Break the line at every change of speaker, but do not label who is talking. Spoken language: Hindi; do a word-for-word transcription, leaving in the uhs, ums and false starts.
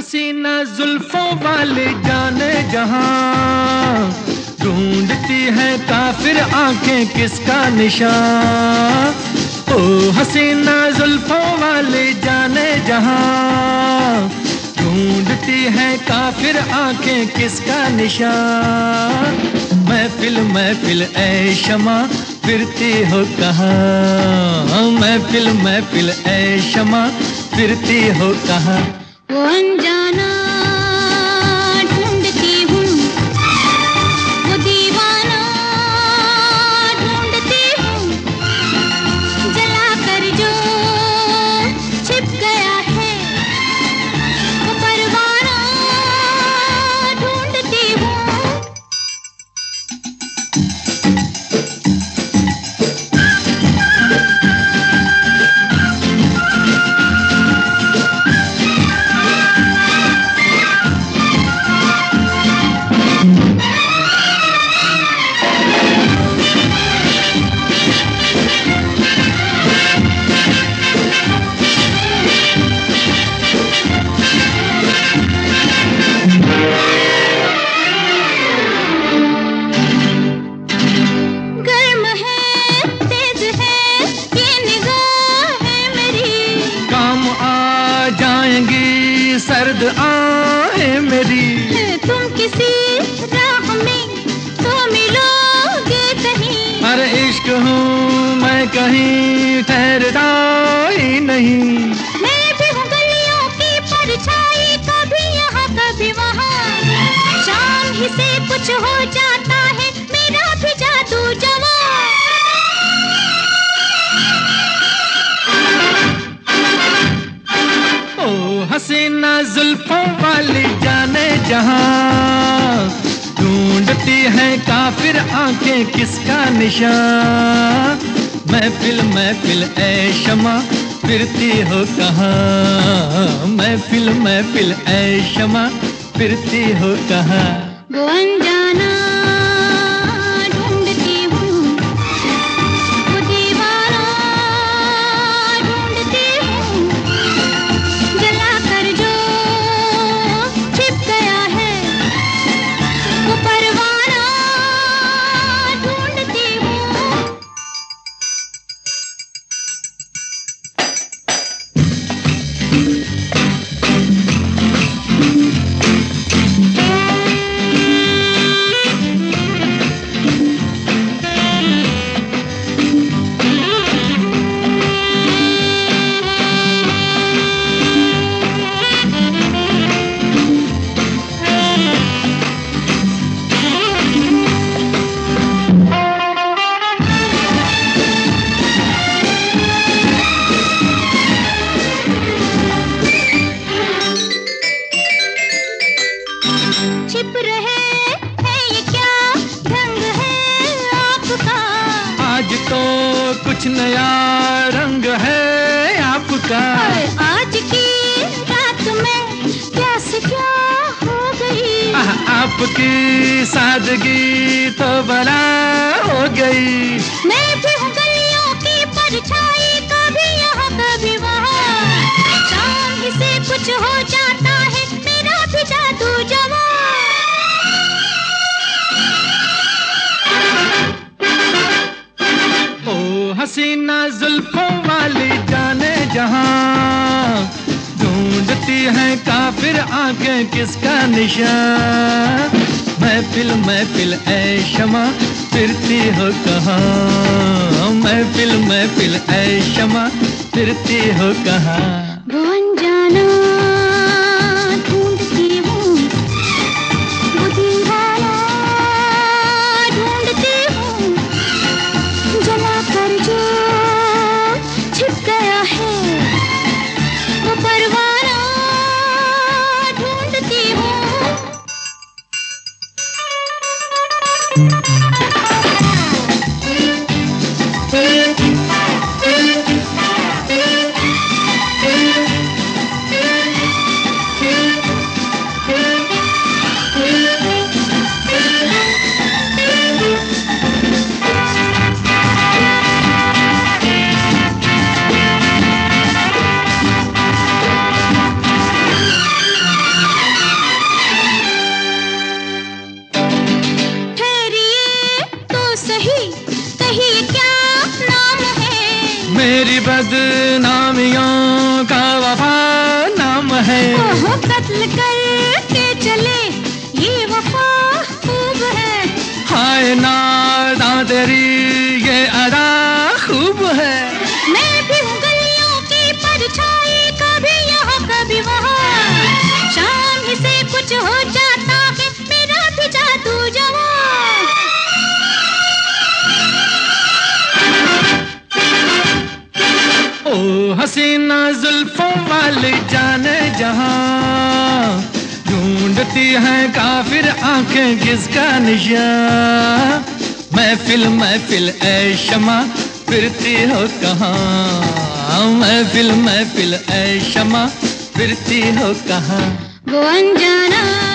हसीना जुल्फों वाली जाने जहां, ढूंढती है काफिर आंखें किसका निशान। ओ हसीना जुल्फों वाली जाने जहां, ढूंढती है काफिर आंखें किसका निशान। महफिल महफिल ऐ शमा फिरती हो कहाँ, महफिल महफिल ऐ शमा फिरती हो कहाँ।
वो अनजाना ढूंढती हूँ, वो दीवाना ढूंढती हूँ, जला कर जो छिप गया है वो परवाना ढूंढती हूँ।
सर्द आए मेरी,
तुम किसी राह में तो मिलोगे कहीं।
अरे इश्क हूँ मैं कहीं ठहरता ही नहीं।
मैं भी हूँ गलियों की परछाई, कभी यहाँ कभी वहाँ, शाम ही से कुछ हो जाता है मेरा भी जादू जवां।
हसीना जुल्फों वाली जाने जहां, ढूंढती है काफिर आंखें किसका निशान। महफिल महफिल ऐ शमा फिरती हो कहाँ, महफिल महफिल ऐ शमा फिरती हो कहाँ।
वो अनजाना ढूंढती हूँ, वो दीवाना ढूंढती हूँ, जला कर जो छिप गया है वो परवाना ढूंढती हूँ। छिप रहे है ये क्या ढंग है आपका,
आज तो कुछ नया रंग है आपका।
आज की रात में क्या से क्या हो गई,
आपकी सादगी तो बला हो गई।
मैं भी हूँ गलियों की परछाई, कभी यहाँ कभी वहाँ, शाम ही से कुछ हो जाता है मेरा भी जादू जवां।
हसीना जुल्फों वाली जाने जहां, ढूंढती है काफिर आंखें किसका निशान। महफिल महफिल ऐ शमा फिरती हो कहाँ, महफिल महफिल ऐ शमा फिरती हो कहाँ।
वो अनजाना ढूंढती हूँ, वो दीवाना ढूंढती हूँ, जला कर जो छिप गया है वो परवाना ढूंढती हूँ।
है।
ओहो कत्ल करके चले ये वफा खूब है।
हाय नादा तेरी ये अदा खूब है।
मैं भी हूँ गलियों की परछाई, कभी यहाँ कभी वहाँ, शाम ही से कुछ हो जाता है मेरा भी जादू जवां।
ओ हसीना जुल्फों वाली जाने जहां, ढूंढती है काफिर आंखें किसका निशान। महफिल महफिल ऐ शमा फिरती हो कहाँ, महफिल महफिल ऐ शमा फिरती हो कहाँ।
वो अनजाना